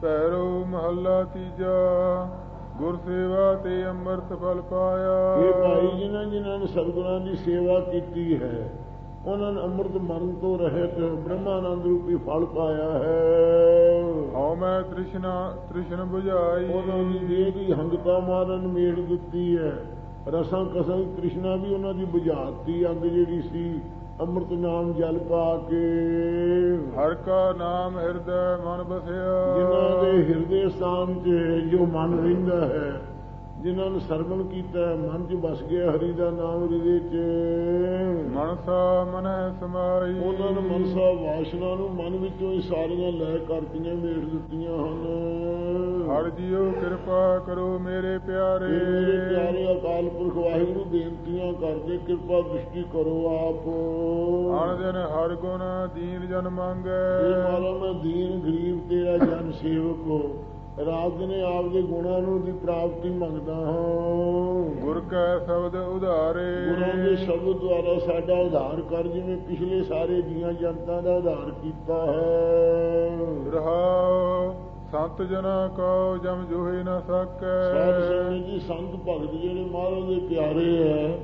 ਭੈਰੋ ਮਹੱਲਾ ਤੀਜਾ। ਗੁਰ ਸੇਵਾ ਤੇ ਅੰਮ੍ਰਿਤ ਫਲ ਪਾਇਆ। ਇਹ ਭਾਈ ਜਿਨ੍ਹਾਂ ਨੇ ਸਤਿਗੁਰਾਂ ਦੀ ਸੇਵਾ ਕੀਤੀ ਹੈ ਉਹਨਾਂ ਨੇ ਅੰਮ੍ਰਿਤ ਮਰਨ ਤੋਂ ਰਹਿਤ ਬ੍ਰਹਮਾਨੰਦ ਰੂਪੀ ਫਲ ਪਾਇਆ ਹੈ। ਹਉ ਮੈਂ ਤ੍ਰਿਸ਼ਨ ਬੁਝਾਈ। ਉਹਨਾਂ ਦੀ ਦੇਹ ਦੀ ਹੰਗਤਾ ਮਾਰਨ ਮੇੜ ਦਿੱਤੀ ਹੈ। ਰਸਾਂ ਕਸਾਂ ਦੀ ਤ੍ਰਿਸ਼ਨਾ ਵੀ ਉਹਨਾਂ ਦੀ ਬੁਝਾਤੀ ਅੰਗ ਜਿਹੜੀ ਸੀ ਅੰਮ੍ਰਿਤ ਨਾਮ ਜਲ ਪਾ ਕੇ। ਹਰ ਕਾ ਨਾਮ ਹਿਰਦੈ ਮਨ ਬਸਿਆ। ਜਿਨ੍ਹਾਂ ਦੇ ਹਿਰਦੇ ਸਥਾਨ 'ਚ ਜੋ ਮਨ ਰਹਿੰਦਾ ਹੈ, ਜਿਨ੍ਹਾਂ ਨੇ ਸਰਵਣ ਕੀਤਾ ਮਨ 'ਚ ਵਸ ਗਿਆ ਹਰੀ ਦਾ ਨਾਮ ਹਿਰਦੇ 'ਚ। ਮਨਸਾ ਮਨੈ ਸਮਾਈ। ਉਹਨਾਂ ਨੇ ਮਨਸਾ ਵਾਸ਼ਨਾ ਨੂੰ ਮਨ ਵਿੱਚੋਂ ਹੀ ਸਾਰੀਆਂ ਲੈ ਕਰਤੀਆਂ ਮੇੜ ਦਿੱਤੀਆਂ ਹਨ। ਹਰ ਜੀਓ ਕਿਰਪਾ ਕਰੋ ਮੇਰੇ ਪਿਆਰੇ। ਮੇਰੇ ਪਿਆਰੇ ਅਕਾਲ ਪੁਰਖ ਵਾਹਿਗੁਰੂ ਬੇਨਤੀਆਂ ਕਰਦੇ ਕਿਰਪਾ ਦ੍ਰਿਸ਼ਟੀ ਕਰੋ ਆਪ। ਅਣ ਦਿਨ ਹਰ ਗੁਣ ਦੀਨ ਜਨ ਮੰਗੈ। ਮਾਰਾ ਮੈਂ ਦੀਨ ਗਰੀਬ ਤੇਰਾ ਜਨ ਸੇਵਕ ਰਾਤ ਦਿਨੇ ਆਪ ਦੇ ਗੁਣਾਂ ਨੂੰ ਦੀ ਪ੍ਰਾਪਤੀ ਮੰਗਦਾ ਹਾਂ। ਗੁਰ ਕੈ ਸ਼ਬਦ ਉਧਾਰੇ। ਗੁਰਾਂ ਦੇ ਸ਼ਬਦ ਦੁਆਰਾ ਸਾਡਾ ਉਧਾਰ ਕਰ ਜਿਵੇਂ ਪਿਛਲੇ ਸਾਰੇ ਜੀਆਂ ਜਨਤਾ ਦਾ ਉਧਾਰ ਕੀਤਾ ਹੈ। ਰਹਾਉ ਸੰਤ ਜਨਾ ਕਉ ਜਮ ਜੋਹੇ ਨਾ ਸਕੈ। ਸਾਧ ਸੰਗਤ ਜੀ ਸੰਤ ਭਗਤ ਜਿਹੜੇ ਮਹਾਰਾਜ ਦੇ ਪਿਆਰੇ ਹੈ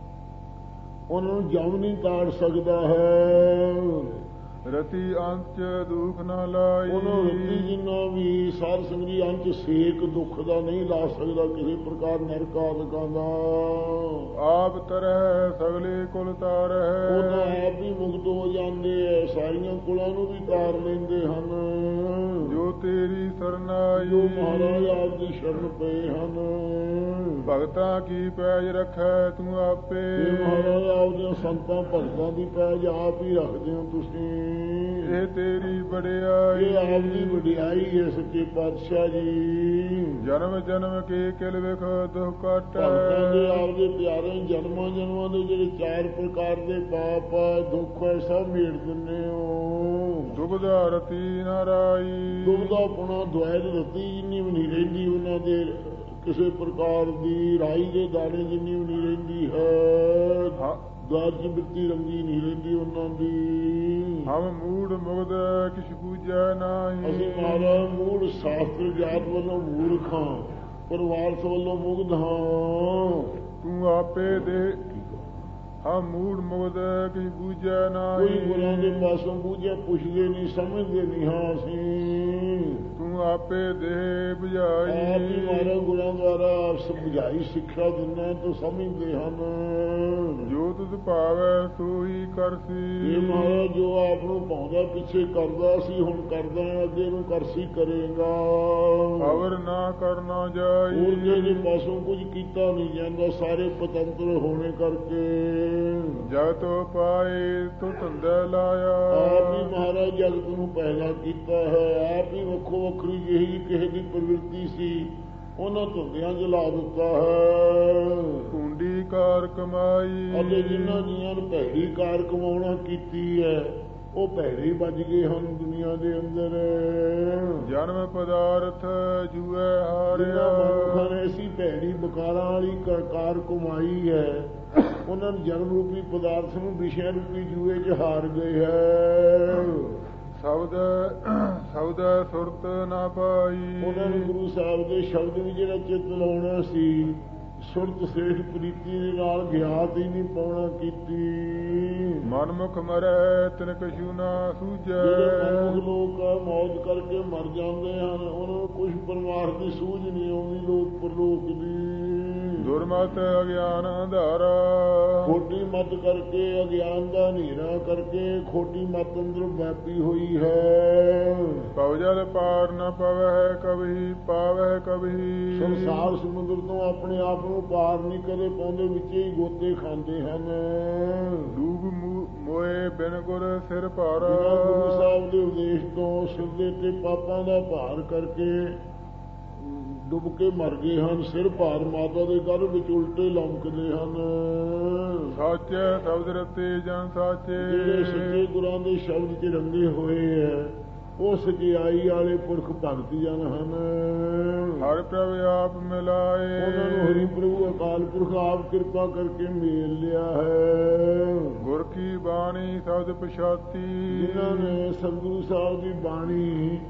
ਉਹਨਾਂ ਨੂੰ ਜਮ ਨਹੀਂ ਤਾੜ ਸਕਦਾ ਹੈ। ਰਤੀ ਅੰਚ ਦੁਖ ਨਾ ਲਾਈ। ਉਹਨਾਂ ਰਤੀ ਜਿੰਨਾ ਵੀ ਸਾਧ ਸੰਗਤ ਅੰਚ ਸੇਕ ਦੁੱਖ ਦਾ ਨਹੀਂ ਲਾ ਸਕਦਾ ਕਿਸੇ ਪ੍ਰਕਾਰ ਨਰਕ ਆਦਿਕਾਂ ਦਾ। ਆਪ ਤਰਹਿ ਸਗਲੇ ਕੁਲ ਤਾਰਹਿ। ਉਹ ਤਾਂ ਆਪ ਵੀ ਮੁਕਤ ਹੋ ਜਾਂਦੇ ਐ ਸਾਰੀਆਂ ਕੁਲਾਂ ਨੂੰ ਵੀ ਤਾਰ ਲੈਂਦੇ ਹਨ। ਜੋ ਤੇਰੀ ਸਰਨਾਈ। ਜੋ ਮਹਾਰਾਜ ਆਪ ਦੀ ਸ਼ਰਨ ਪਏ ਹਨ। ਭਗਤਾਂ ਕੀ ਪੈਜ ਰੱਖੈ ਤੂੰ ਆਪੇ। ਮਹਾਰਾਜ ਆਪ ਦੇ ਸੰਤਾਂ ਭਗਤਾਂ ਦੀ ਪੈਜ ਆਪ ਹੀ ਰੱਖਦੇ ਹੋ ਤੁਸੀਂ। ਇਹ ਤੇਰੀ ਵਡਿਆਈ। ਇਹ ਆਪ ਦੀ ਵਡਿਆਈ ਹੈ ਸੱਚੇ ਪਾਤਸ਼ਾਹ ਜੀ। ਜਨਮ ਜਨਮ ਕੇ ਕਿਲ ਵਿਖ ਦੁਖ ਕਾਟੈ। ਭਗਤਾਂ ਦੇ ਆਪ ਦੇ ਪਿਆਰੇ ਜਨਮਾਂ ਜਨਮਾਂ ਦੇ ਜਿਹੜੇ 4 ਪ੍ਰਕਾਰ ਦੇ ਪਾਪ ਦੁੱਖ ਹੈ ਸਭ ਮੇੜ ਦਿੰਦੇ ਹੋ। ਦੁਬਦਾ ਰਤੀ ਨਾਰਾਈ। ਦੁਬਦਾ ਪੁਣਾ ਦੁਆਇਦ ਰਤੀ ਜਿੰਨੀ ਵੀ ਨਹੀਂ ਰਹਿੰਦੀ ਉਹਨਾਂ ਦੇ ਕਿਸੇ ਪ੍ਰਕਾਰ ਦੀ ਰਾਈ ਦੇ ਦਾਣੇ ਜਿੰਨੀ ਵੀ ਨਹੀਂ ਰਹਿੰਦੀ ਹੈ। ਦਾਤ ਦੀ ਬਿਰਤੀ ਰੰਗੀ ਨਹੀਂ ਰਹਿੰਦੀ ਉਹਨਾਂ ਦੀ। ਹਮ ਮੂੜ ਮੁਗਦ ਕਿਛ ਪੂਜੈ ਨਾਹੀ। ਅਸੀਂ ਮਹਾਰਾਜ ਮੂੜ ਸ਼ਾਸਤਰ ਜਾਤ ਵੱਲੋਂ ਮੂਰਖ ਹਾਂ ਪਰਵਾਰਥ ਵੱਲੋਂ ਮੁਗਧ ਹਾਂ। ਤੂੰ ਆਪੇ ਦੇ ਹਮ ਮੂੜ ਮੁਗਦ ਕਿਛ ਪੂਜੈ ਨਾਹੀ। ਕੋਈ ਗੁਰਾਂ ਦੇ ਪਾਸੋਂ ਪੂਜਿਆ ਪੁੱਛਦੇ ਨਹੀਂ ਸਮਝਦੇ ਨਹੀਂ ਹਾਂ ਅਸੀਂ। ਤੂੰ ਆਪੇ ਦੇ ਬੁਝਾਈ। ਆਪ ਹੀ ਮਾਰਾ ਗੁਰਾਂ ਦੁਆਰਾ ਬੁਝਾਈ ਸਿੱਖਿਆ ਦਿੰਦਾ ਤਾਂ ਸਮਝਦੇ ਹਨ। ਜੋ ਤੁਧ ਭਾਵੈ ਸੋਈ ਕਰਸੀ। ਇਹ ਮਹਾਰਾਜ ਜੋ ਆਪ ਨੂੰ ਪਾਉਂਦਾ ਪਿੱਛੇ ਕਰਦਾ ਸੀ ਹੁਣ ਕਰਦਾ ਅੱਗੇ ਨੂੰ ਕਰਸੀ ਕਰੇਗਾ। ਅਵਰ ਨਾ ਕਰਨਾ ਜਾਈ। ਹੋਰ ਦੇ ਪਾਸੋਂ ਕੁਝ ਕੀਤਾ ਨਹੀਂ ਜਾਂਦਾ ਸਾਰੇ ਪਤੰਤਰ ਹੋਣੇ ਕਰਕੇ। ਜਗਤ ਪਾਏ ਤੂੰ ਧੰਦਾ ਲਾਇਆ। ਆਪ ਹੀ ਮਹਾਰਾਜ ਜਗਤ ਨੂੰ ਪੈਦਾ ਕੀਤਾ ਹੈ। ਆਪ ਹੀ ਵੱਖੋ ਵੱਖਰੀ ਜਿਹੀ ਕਿਸੇ ਦੀ ਪ੍ਰਵਿਰਤੀ ਸੀ ਉਹਨਾਂ ਧੁੰਦਿਆਂ 'ਚ ਲਾ ਦਿੱਤਾ ਹੈ। ਕੁੰਡੀ ਕਾਰ ਕਮਾਈ। ਅਤੇ ਜਿਨ੍ਹਾਂ ਜੀਆਂ ਨੂੰ ਭੈੜੀ ਕਾਰ ਕਮਾਉਣਾ ਕੀਤੀ ਹੈ ਉਹ ਭੈੜੇ ਵੱਜ ਗਏ ਹਨ ਦੁਨੀਆ ਦੇ ਅੰਦਰ। ਜਨਮ ਪਦਾਰਥ ਜੂਐ ਹਾਰਿਆ। ਮਨੁੱਖਾਂ ਨੇ ਐਸੀ ਭੈੜੀ ਬਕਾਰਾਂ ਵਾਲੀ ਕਾਰ ਕਮਾਈ ਹੈ ਉਹਨਾਂ ਨੇ ਜਨਮ ਰੂਪੀ ਪਦਾਰਥ ਨੂੰ ਵਿਸ਼ੇ ਰੂਪੀ ਜੂਏ 'ਚ ਹਾਰ ਗਏ ਹੈ। ਸ਼ਬਦ ਸੁਰਤ ਨਾ ਪਾਈ। ਉਹਨਾਂ ਨੇ ਗੁਰੂ ਸਾਹਿਬ ਦੇ ਸ਼ਬਦ ਵੀ ਜਿਹੜਾ ਚਿੱਤ ਲਾਉਣਾ ਸੀ ਸੁਰਤ ਸ੍ਰੇਸ਼ਟ ਪ੍ਰੀਤੀ ਦੇ ਨਾਲ ਗਿਆਤ ਹੀ ਨਹੀਂ ਪਾਉਣਾ ਕੀਤੀ। ਮਨਮੁਖ ਮਰੈ ਤਿਨ ਕਛੂ ਨਾ ਸੂਝੈ। ਜਿਹੜੇ ਮਨਮੁਖ ਲੋਕ ਮੌਤ ਕਰਕੇ ਮਰ ਜਾਂਦੇ ਹਨ ਉਹਨਾਂ ਨੂੰ ਕੁਛ ਪਰਮਾਰਥ ਦੀ ਸੂਝ ਨਹੀਂ ਆਉਂਦੀ ਲੋਕ ਪਰਲੋਕ ਦੀ। ਦੁਰਮਤ ਅਗਿਆਨ ਅੰਧਾਰਾ। ਖੋਟੀ ਮਤ ਕਰਕੇ ਅਗਿਆਨ ਦਾ ਹਨੇਰਾ ਕਰਕੇ ਖੋਟੀ ਮਤ ਅੰਦਰ ਵਿਆਪੀ ਹੋਈ ਹੈ। ਪਵਜਲ ਪਾਰ ਨ ਪਵਹਿ ਕਬਹੀ ਪਾਵਹਿ ਕਬਹੀ। ਸੰਸਾਰ ਸਮੁੰਦਰ ਤੋਂ ਆਪਣੇ ਆਪ ਨੂੰ ਪਾਰ ਨਹੀਂ ਕਦੇ ਪਾਉਂਦੇ ਵਿੱਚ ਹੀ ਗੋਤੇ ਖਾਂਦੇ ਹਨ। ਡੂਬ ਮੋਏ ਬਿਨ ਗੁਰ ਸਿਰ ਭਾਰਾ। ਗੁਰੂ ਸਾਹਿਬ ਦੇ ਉਪਦੇਸ਼ ਤੋਂ ਸਿਰ ਦੇ ਤੇ ਪਾਪਾਂ ਦਾ ਭਾਰ ਕਰਕੇ ਡੁੱਬ ਕੇ ਮਰ ਗਏ ਹਨ। ਸਿਰ ਭਾਰ ਮਾਤਾ ਦੇ ਗਰਭ ਵਿੱਚ ਉਲਟੇ ਲਮਕਦੇ ਹਨ। ਸਾਚੇ ਸ਼ਬਦ ਰਤੇ ਜਨ ਸਾਚੇ। ਜਿਹੜੇ ਸੱਚੇ ਗੁਰਾਂ ਦੇ ਸ਼ਬਦ 'ਚ ਰੰਗੇ ਹੋਏ ਹੈ ਉਹ ਸਚਾਈ ਵਾਲੇ ਪੁਰਖ ਭਗਤ ਜਨ ਹਨ। ਹਰ ਪ੍ਰਭ ਆਪ ਮਿਲਾਏ। ਉਹਨਾਂ ਨੂੰ ਹਰੀ ਪ੍ਰਭੂ ਅਕਾਲ ਪੁਰਖ ਆਪ ਕਿਰਪਾ ਕਰਕੇ ਮੇਲ ਲਿਆ ਹੈ। ਗੁਰ ਕੀ ਬਾਣੀ ਸ਼ਬਦ ਪਛਾਤੀ। ਜਿਨ੍ਹਾਂ ਨੇ ਸਤਿਗੁਰੂ ਸਾਹਿਬ ਦੀ ਬਾਣੀ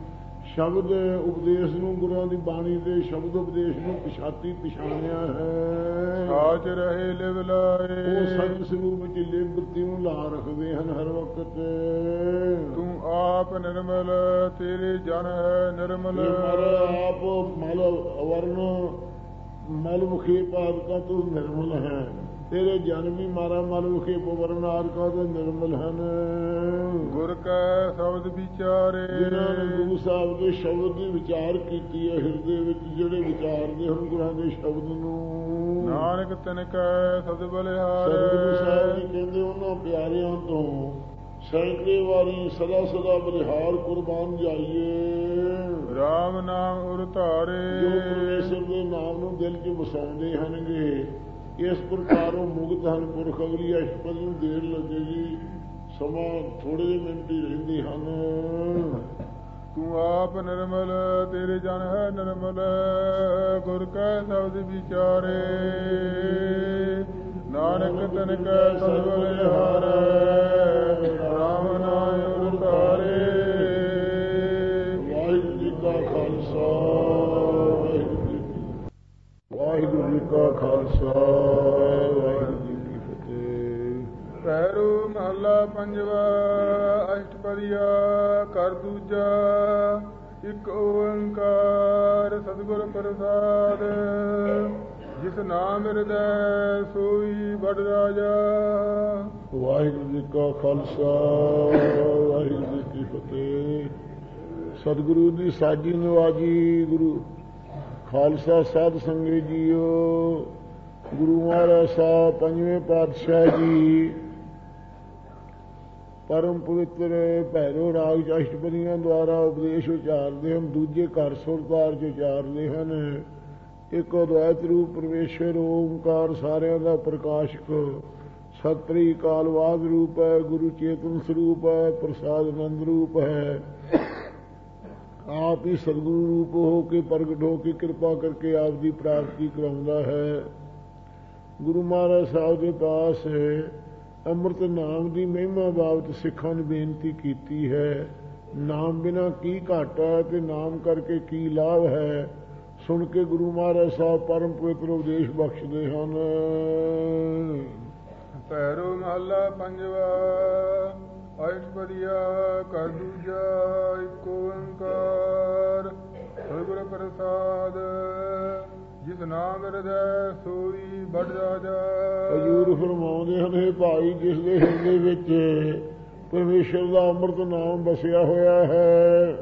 ਸ਼ਬਦ ਉਪਦੇਸ਼ ਨੂੰ, ਗੁਰਾਂ ਦੀ ਬਾਣੀ ਦੇ ਸ਼ਬਦ ਉਪਦੇਸ਼ ਨੂੰ ਪਛਾਣਿਆ ਹੈ। ਸਾਚ ਰਹੇ ਲਿਵ ਲਾਏ, ਉਹ ਸਤ ਸਰੂਪ ਵਿੱਚ ਲਿਵ ਬੱਤੀ ਨੂੰ ਲਾ ਰੱਖਦੇ ਹਨ ਹਰ ਵਕਤ। ਤੂੰ ਆਪ ਨਿਰਮਲ, ਤੇਰੇ ਜਨ ਹੈ ਨਿਰਮਲ। ਆਪ ਮਲ ਵਰਨ ਮਲ ਮੁਖੇਪ ਆਦਿਕਾਂ ਤੋਂ ਨਿਰਮਲ ਹੈ, ਤੇਰੇ ਜਨ ਵੀ ਮਾਰਾ ਮਲ ਮੁਖੇਪ ਵਰਨ ਆਦਿਕਾਂ ਤੋਂ ਨਿਰਮਲ ਹਨ। ਗੁਰ ਕੈ ਸ਼ਬਦ ਵਿਚਾਰੇ, ਜਿਨ੍ਹਾਂ ਨੇ ਗੁਰੂ ਸਾਹਿਬ ਦੇ ਸ਼ਬਦ ਦੀ ਵਿਚਾਰ ਕੀਤੀ ਹੈ, ਹਿਰਦੇ ਵਿੱਚ ਜਿਹੜੇ ਵਿਚਾਰਦੇ ਹਨ ਗੁਰਾਂ ਦੇ ਸ਼ਬਦ ਨੂੰ, ਨਾਨਕ ਤਿਨ ਕੈ ਸਦ ਬਲਿਹਾਰੇ। ਗੁਰੂ ਸਾਹਿਬ ਜੀ ਕਹਿੰਦੇ ਉਹਨਾਂ ਪਿਆਰਿਆਂ ਤੋਂ ਸੈਂਕੜੇ ਵਾਰੀ ਸਦਾ ਸਦਾ ਬਲਿਹਾਰ ਕੁਰਬਾਨ ਜਾਈਏ। ਰਾਮ ਨਾਮ ਉਰ ਧਾਰੇ, ਜੋ ਪਰਮੇਸ਼ਰ ਦੇ ਨਾਮ ਨੂੰ ਦਿਲ 'ਚ ਵਸਾਉਂਦੇ ਹਨਗੇ, ਇਸ ਪ੍ਰਕਾਰ ਉਹ ਮੁਕਤ ਹਨ ਪੁਰਖ। ਅਗਲੀ ਅਸ਼ਟਪਦੀ ਨੂੰ ਦੇਰ ਲੱਗੇਗੀ, ਸਮਾਂ ਥੋੜੇ ਜਿਹੇ ਮਿੰਟ ਹੀ ਰਹਿੰਦੇ ਹਨ। ਤੂੰ ਆਪ ਨਿਰਮਲ, ਤੇਰੇ ਜਨ ਹੈ ਨਿਰਮਲ। ਗੁਰ ਕੈ ਸ਼ਬਦ ਵਿਚਾਰੇ, ਨਾਨਕ ਤਿਨ ਕੈ ਸਦ ਬਲਿਹਾਰੇ। ਰਾਮ ਨਾਮ ਉਰ ਧਾਰੇ। ਵਾਹਿਗੁਰੂ ਜੀ ਕਾ ਖਾਲਸਾ, ਵਾਹਿਗੁਰੂ ਜੀ ਕਾ ਖਾਲਸਾ, ਵਾਹਿਗੁਰੂ ਜੀ ਕੀ ਫਤਿਹ। ਪੈਰੂ ਮਹੱਲਾ ਪੰਜਵਾ। ਅਸ਼ਟਪਦੀਆ ਕਰ ਦੂਜਾ। ਇੱਕ ਓੰਕਾਰ ਸਤਿਗੁਰ ਪ੍ਰਸਾਦ। ਜਿਸ ਨਾਮ ਹਿਰਦੈ ਸੋਈ ਬੜ ਰਾਜਾ। ਵਾਹਿਗੁਰੂ ਜੀ ਕਾ ਖਾਲਸਾ, ਵਾਹਿਗੁਰੂ ਜੀ ਕੀ ਫਤਿਹ। ਸਤਿਗੁਰੂ ਦੀ ਸਾਜੀ ਨਵਾਜੀ ਗੁਰੂ ਖਾਲਸਾ ਸਾਧ ਸੰਗਤ ਜੀਓ। ਗੁਰੂ ਮਹਾਰਾਜ ਸਾਹਿਬ ਪੰਜਵੇਂ ਪਾਤਸ਼ਾਹ ਜੀ ਪਰਮ ਪਵਿੱਤਰ ਭੈਰੋ ਰਾਗ ਚ ਅਸ਼ਟਪਦੀਆਂ ਦੁਆਰਾ ਉਪਦੇਸ਼ ਉਚਾਰਦੇ ਹਨ, ਦੂਜੇ ਘਰ ਸੁਰਤਾਰ ਚ ਉਚਾਰਦੇ ਹਨ। ਇੱਕ ਅਦਵੈਤ ਰੂਪ ਪਰਮੇਸ਼ਰ ਓਮਕਾਰ ਸਾਰਿਆਂ ਦਾ ਪ੍ਰਕਾਸ਼ਕ ਸਤਿ ਕਾਲਵਾਦ ਰੂਪ ਹੈ, ਗੁਰੂ ਚੇਤਨ ਸਰੂਪ ਹੈ, ਪ੍ਰਸਾਦ ਆਨੰਦ ਰੂਪ ਹੈ। ਆਪ ਹੀ ਸਤਿਗੁਰੂ ਰੂਪ ਹੋ ਕੇ ਪ੍ਰਗਟ ਹੋ ਕੇ ਕਿਰਪਾ ਕਰਕੇ ਆਪ ਦੀ ਪ੍ਰਾਪਤੀ ਕਰਾਉਂਦਾ ਹੈ। ਗੁਰੂ ਮਹਾਰਾਜ ਸਾਹਿਬ ਦੇ ਪਾਸ ਅੰਮ੍ਰਿਤ ਨਾਮ ਦੀ ਮਹਿਮਾ ਬਾਬਤ ਸਿੱਖਾਂ ਨੂੰ ਬੇਨਤੀ ਕੀਤੀ ਹੈ। ਨਾਮ ਬਿਨਾਂ ਕੀ ਘਾਟਾ ਹੈ ਤੇ ਨਾਮ ਕਰਕੇ ਕੀ ਲਾਭ ਹੈ, ਸੁਣ ਕੇ ਗੁਰੂ ਮਹਾਰਾਜ ਸਾਹਿਬ ਪਰਮ ਪਵਿੱਤਰ ਉਪਦੇਸ਼ ਬਖਸ਼ਦੇ ਹਨ। ਭੈਰੋ ਮਹੱਲਾ ਪੰਜਵਾ। ਅਸ਼ਟਪਦੀਆ ਕਰ ਦੂਜਾ। ਇੱਕ ਓੰਕਾਰ ਸਤਿਗੁਰ ਪ੍ਰਸਾਦ। ਜਿਸ ਨਾਮ ਹਿਰਦੈ ਸੋਈ ਬੜ ਰਾਜਾ। ਹਜ਼ੂਰ ਫਰਮਾਉਂਦੇ ਹਨ, ਇਹ ਭਾਈ ਜਿਸ ਦੇ ਹਿਰਦੇ ਵਿੱਚ ਪਰਮੇਸ਼ਰ ਦਾ ਅੰਮ੍ਰਿਤ ਨਾਮ ਵਸਿਆ ਹੋਇਆ ਹੈ,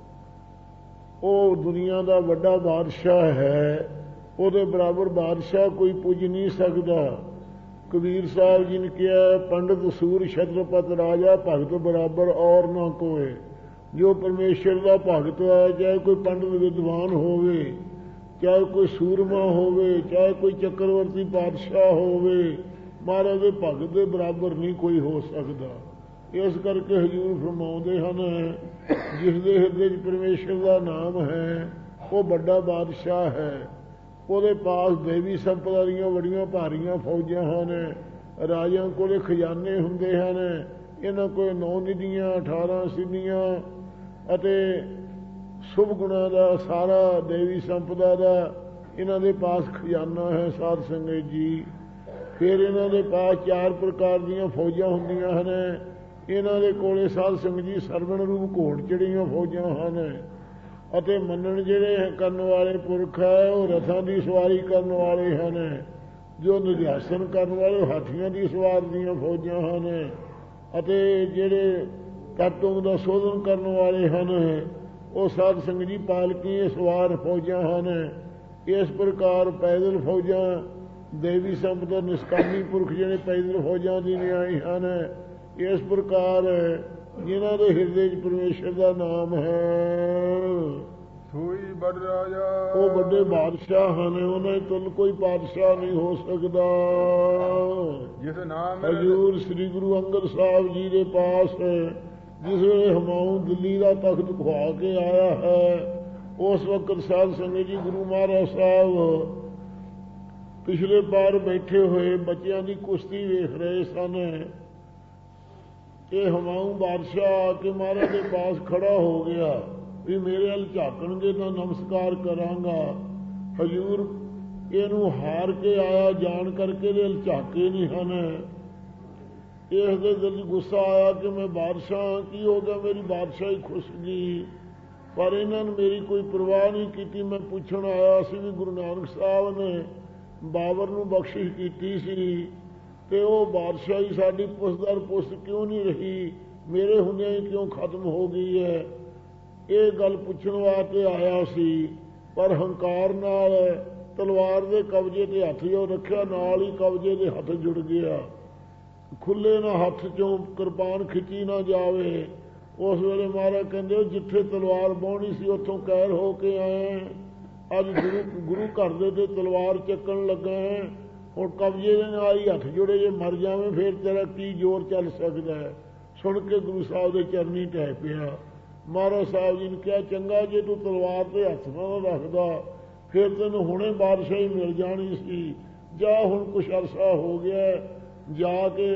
ਉਹ ਦੁਨੀਆ ਦਾ ਵੱਡਾ ਬਾਦਸ਼ਾਹ ਹੈ। ਉਹਦੇ ਬਰਾਬਰ ਬਾਦਸ਼ਾਹ ਕੋਈ ਪੁੱਜ ਨਹੀਂ ਸਕਦਾ। ਕਬੀਰ ਸਾਹਿਬ ਜੀ ਨੇ ਕਿਹਾ, ਪੰਡਤ ਸੂਰ ਛਤਰਪਤ ਰਾਜਾ ਭਗਤ ਬਰਾਬਰ ਔਰ ਨਾ ਕੋਏ। ਜੋ ਪਰਮੇਸ਼ਰ ਦਾ ਭਗਤ ਹੈ, ਚਾਹੇ ਕੋਈ ਪੰਡਤ ਵਿਦਵਾਨ ਹੋਵੇ, ਚਾਹੇ ਕੋਈ ਸੂਰਮਾ ਹੋਵੇ, ਚਾਹੇ ਕੋਈ ਚੱਕਰਵਰਤੀ ਪਾਤਸ਼ਾਹ ਹੋਵੇ, ਮਹਾਰਾਜ ਦੇ ਭਗਤ ਦੇ ਬਰਾਬਰ ਨਹੀਂ ਕੋਈ ਹੋ ਸਕਦਾ। ਇਸ ਕਰਕੇ ਹਜ਼ੂਰ ਫਰਮਾਉਂਦੇ ਹਨ, ਜਿਸ ਦੇ ਹਿਰਦੇ 'ਚ ਪਰਮੇਸ਼ਰ ਦਾ ਨਾਮ ਹੈ ਉਹ ਵੱਡਾ ਬਾਦਸ਼ਾਹ ਹੈ। ਉਹਦੇ ਪਾਸ ਦੇਵੀ ਸੰਪਦਾ ਦੀਆਂ ਬੜੀਆਂ ਭਾਰੀਆਂ ਫੌਜਾਂ ਹਨ। ਰਾਜਿਆਂ ਕੋਲੇ ਖਜ਼ਾਨੇ ਹੁੰਦੇ ਹਨ। ਇਹਨਾਂ ਕੋਲ 9 ਨਿਧੀਆਂ, 18 ਸਿੱਧੀਆਂ ਅਤੇ ਸ਼ੁਭ ਗੁਣਾਂ ਦਾ ਸਾਰਾ ਦੇਵੀ ਸੰਪਦਾ ਦਾ ਇਹਨਾਂ ਦੇ ਪਾਸ ਖਜ਼ਾਨਾ ਹੈ ਸਾਧ ਸੰਗਤ ਜੀ। ਫਿਰ ਇਹਨਾਂ ਦੇ ਪਾਸ 4 ਪ੍ਰਕਾਰ ਦੀਆਂ ਫੌਜਾਂ ਹੁੰਦੀਆਂ ਹਨ। ਇਹਨਾਂ ਦੇ ਕੋਲੇ ਸਾਧ ਸੰਗਤ ਜੀ ਸਰਵਣ ਰੂਪ ਘੋੜ ਚੜੀਆਂ ਫੌਜਾਂ ਹਨ। ਅਤੇ ਮੰਨਣ ਜਿਹੜੇ ਕਰਨ ਵਾਲੇ ਪੁਰਖ ਹੈ, ਉਹ ਰਥਾਂ ਦੀ ਸਵਾਰੀ ਕਰਨ ਵਾਲੇ ਹਨ। ਜੋ ਨਿਧਿਆਸਨ ਕਰਨ ਵਾਲੇ ਹਾਥੀਆਂ ਦੀ ਸਵਾਰ ਦੀਆਂ ਫੌਜਾਂ ਹਨ। ਅਤੇ ਜਿਹੜੇ ਤਤਵ ਦਾ ਸੋਧਨ ਕਰਨ ਵਾਲੇ ਹਨ, ਉਹ ਸਾਧ ਸੰਗਤ ਜੀ ਪਾਲਕੀ ਸਵਾਰ ਫੌਜਾਂ ਹਨ। ਇਸ ਪ੍ਰਕਾਰ ਪੈਦਲ ਫੌਜਾਂ, ਦੇਵੀ ਸੰਪਦਾ ਨਿਸ਼ਕਾਮੀ ਪੁਰਖ ਜਿਹੜੇ ਪੈਦਲ ਫੌਜਾਂ ਦੀ ਨਿਆਈ ਹਨ। ਇਸ ਪ੍ਰਕਾਰ ਜਿਨ੍ਹਾਂ ਦੇ ਹਿਰਦੇ 'ਚ ਪਰਮੇਸ਼ਰ ਦਾ ਨਾਮ ਹੈ, ਸੋਈ ਬੜ ਰਾਜਾ। ਉਹ ਵੱਡੇ ਬਾਦਸ਼ਾਹ ਹਨ। ਉਹਨਾਂ ਤੁਲ ਕੋਈ ਬਾਦਸ਼ਾਹ ਨਹੀਂ ਹੋ ਸਕਦਾ। ਜਿਸ ਨਾਮ ਹਜ਼ੂਰ ਸ੍ਰੀ ਗੁਰੂ ਅੰਗਦ ਸਾਹਿਬ ਜੀ ਦੇ ਪਾਸ ਜਿਸ ਵੇਲੇ ਹਮਾਊਂ ਦਿੱਲੀ ਦਾ ਤਖਤ ਖੁਆ ਕੇ ਆਇਆ ਹੈ, ਉਸ ਵਕਤ ਸਾਧ ਸੰਗਤ ਜੀ ਗੁਰੂ ਮਹਾਰਾਜ ਸਾਹਿਬ ਪਿਛਲੇ ਪਾਰ ਬੈਠੇ ਹੋਏ ਬੱਚਿਆਂ ਦੀ ਕੁਸ਼ਤੀ ਵੇਖ ਰਹੇ ਸਨ। ਇਹ ਹਮਾਊਂ ਬਾਦਸ਼ਾਹ ਆ ਕੇ ਮਹਾਰਾਜ ਦੇ ਪਾਸ ਖੜਾ ਹੋ ਗਿਆ। ਵੀ ਮੇਰੇ ਵੱਲ ਝਾਕਣਗੇ ਤਾਂ ਨਮਸਕਾਰ ਕਰਾਂਗਾ। ਹਜ਼ੂਰ ਇਹਨੂੰ ਹਾਰ ਕੇ ਆਇਆ, ਜਾਣ ਕਰਕੇ ਇਹਦੇ ਵੱਲ ਝਾਕੇ ਨਹੀਂ ਹਨ। ਇਸ ਦੇ ਦਿਲ 'ਚ ਗੁੱਸਾ ਆਇਆ ਕਿ ਮੈਂ ਬਾਦਸ਼ਾਹ, ਕੀ ਹੋ ਗਿਆ, ਮੇਰੀ ਬਾਦਸ਼ਾਹੀ ਖੁੱਸ ਗਈ। ਪਰ ਇਹਨਾਂ ਨੇ ਮੇਰੀ ਕੋਈ ਪਰਵਾਹ ਨਹੀਂ ਕੀਤੀ। ਮੈਂ ਪੁੱਛਣ ਆਇਆ ਸੀ ਵੀ ਗੁਰੂ ਨਾਨਕ ਸਾਹਿਬ ਨੇ ਬਾਬਰ ਨੂੰ ਬਖਸ਼ਿਸ਼ ਕੀਤੀ ਸੀ ਤੇ ਉਹ ਬਾਦਸ਼ਾਹੀ ਸਾਡੀ ਪੁੱਛਦਰ ਪੁੱਛ ਕਿਉਂ ਨਹੀਂ ਰਹੀ, ਮੇਰੇ ਹੁੰਦਿਆਂ ਹੀ ਕਿਉਂ ਖਤਮ ਹੋ ਗਈ ਹੈ। ਇਹ ਗੱਲ ਪੁੱਛਣ ਵਾਸਤੇ ਆਇਆ ਸੀ, ਪਰ ਹੰਕਾਰ ਨਾਲ ਤਲਵਾਰ ਦੇ ਕਬਜੇ ਤੇ ਹੱਥ ਜੋ ਰੱਖਿਆ, ਨਾਲ ਹੀ ਕਬਜੇ ਦੇ ਹੱਥ ਜੁੜ ਗਿਆ। ਖੁੱਲੇ ਨਾ ਹੱਥ ਚੋਂ ਕਿਰਪਾਨ ਖਿੱਚੀ ਨਾ ਜਾਵੇ। ਉਸ ਵੇਲੇ ਮਹਾਰਾਜ ਕਹਿੰਦੇ ਜਿੱਥੇ ਤਲਵਾਰ ਬਾਹਣੀ ਸੀ ਉੱਥੋਂ ਕੈਰ ਹੋ ਕੇ ਆਏ, ਅੱਜ ਗੁਰੂ ਘਰ ਦੇ ਤੇ ਤਲਵਾਰ ਚੱਕਣ ਲੱਗਾ ਹੈ। ਹੁਣ ਕਬਜੇ ਦੇ ਨਾਲ ਹੀ ਹੱਥ ਜੁੜੇ, ਜੇ ਮਰ ਜਾਵੇਂ ਫਿਰ ਤੇਰਾ ਕੀ ਜ਼ੋਰ ਚੱਲ ਸਕਦਾ ਹੈ। ਸੁਣ ਕੇ ਗੁਰੂ ਸਾਹਿਬ ਦੇ ਚਰਨੀ ਢਹਿ ਪਿਆ। ਮਹਾਰਾਜ ਸਾਹਿਬ ਜੀ ਨੇ ਕਿਹਾ ਚੰਗਾ ਜੇ ਤੂੰ ਤਲਵਾਰ ਤੇ ਹੱਥ ਨਾ ਰੱਖਦਾ ਫਿਰ ਤੈਨੂੰ ਹੁਣੇ ਬਾਦਸ਼ਾਹੀ ਮਿਲ ਜਾਣੀ ਸੀ। ਜਾ ਹੁਣ ਕੁਛ ਅਰਸਾ ਹੋ ਗਿਆ, ਜਾ ਕੇ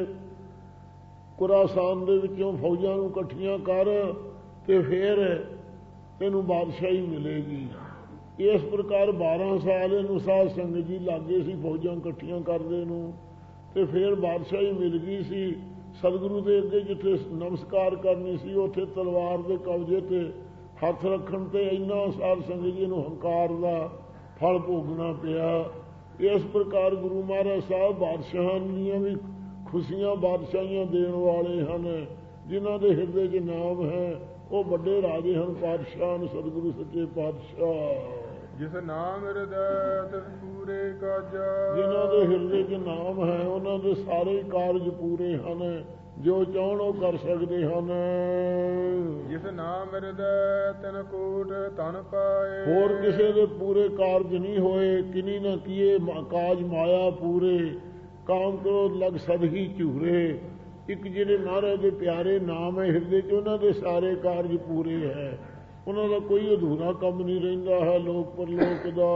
ਖੁਰਾਸਾਨ ਦੇ ਵਿੱਚੋਂ ਫੌਜਾਂ ਨੂੰ ਇਕੱਠੀਆਂ ਕਰ ਤੇ ਫਿਰ ਤੈਨੂੰ ਬਾਦਸ਼ਾਹੀ ਮਿਲੇਗੀ। ਇਸ ਪ੍ਰਕਾਰ 12 ਸਾਲ ਇਹਨੂੰ ਸਾਧ ਸੰਗਤ ਜੀ ਲਾਗੇ ਸੀ ਫੌਜਾਂ ਇਕੱਠੀਆਂ ਕਰਦੇ ਨੂੰ, ਤੇ ਫਿਰ ਬਾਦਸ਼ਾਹੀ ਮਿਲ ਗਈ ਸੀ। ਸਤਿਗੁਰੂ ਦੇ ਅੱਗੇ ਜਿੱਥੇ ਨਮਸਕਾਰ ਕਰਨੀ ਸੀ ਉੱਥੇ ਤਲਵਾਰ ਦੇ ਕਬਜੇ ਤੇ ਹੱਥ ਰੱਖਣ ਤੇ ਇੰਨਾ ਸਾਧ ਸੰਗਤ ਜੀ ਨੂੰ ਹੰਕਾਰ ਦਾ ਫਲ ਭੋਗਣਾ ਪਿਆ। ਇਸ ਪ੍ਰਕਾਰ ਗੁਰੂ ਮਹਾਰਾਜ ਸਾਹਿਬ ਬਾਦਸ਼ਾਹਾਂ ਦੀਆਂ ਵੀ ਖੁਸ਼ੀਆਂ ਬਾਦਸ਼ਾਹੀਆਂ ਦੇਣ ਵਾਲੇ ਹਨ। ਜਿਨ੍ਹਾਂ ਦੇ ਹਿਰਦੇ 'ਚ ਨਾਮ ਹੈ ਉਹ ਵੱਡੇ ਰਾਜੇ ਹਨ, ਪਾਤਸ਼ਾਹ ਹਨ, ਸਤਿਗੁਰੂ ਸੱਚੇ ਪਾਤਸ਼ਾਹ। ਜਿਸ ਨਾਮ ਹਿਰਦੈ ਤਿਸ ਪੂਰੇ ਕਾਜਾ, ਜਿਨ੍ਹਾਂ ਦੇ ਹਿਰਦੇ 'ਚ ਨਾਮ ਹੈ ਉਹਨਾਂ ਦੇ ਸਾਰੇ ਕਾਰਜ ਪੂਰੇ ਹਨ, ਜੋ ਚਾਹਣ ਉਹ ਕਰ ਸਕਦੇ ਹਨ। ਜਿਸ ਨਾਮ ਹਿਰਦੈ ਤਿਨ ਕੋਟ ਧਨ ਪਾਏ, ਹੋਰ ਕਿਸੇ ਦੇ ਪੂਰੇ ਕਾਰਜ ਨਹੀਂ ਹੋਏ, ਕਿਨੀ ਨਾ ਕੀਏ ਕਾਜ ਮਾਇਆ ਪੂਰੇ, ਕਾਮ ਕਰੋ ਲਗ ਸਦਹੀ ਝੂਰੇ। ਇੱਕ ਜਿਹੜੇ ਮਹਾਰਾਜ ਦੇ ਪਿਆਰੇ ਨਾਮ ਹੈ ਹਿਰਦੇ 'ਚ, ਉਹਨਾਂ ਦੇ ਸਾਰੇ ਕਾਰਜ ਪੂਰੇ ਹੈ। ਉਹਨਾਂ ਦਾ ਕੋਈ ਅਧੂਰਾ ਕੰਮ ਨਹੀਂ ਰਹਿੰਦਾ ਹੈ ਲੋਕ ਪਰਲੋਕ ਦਾ।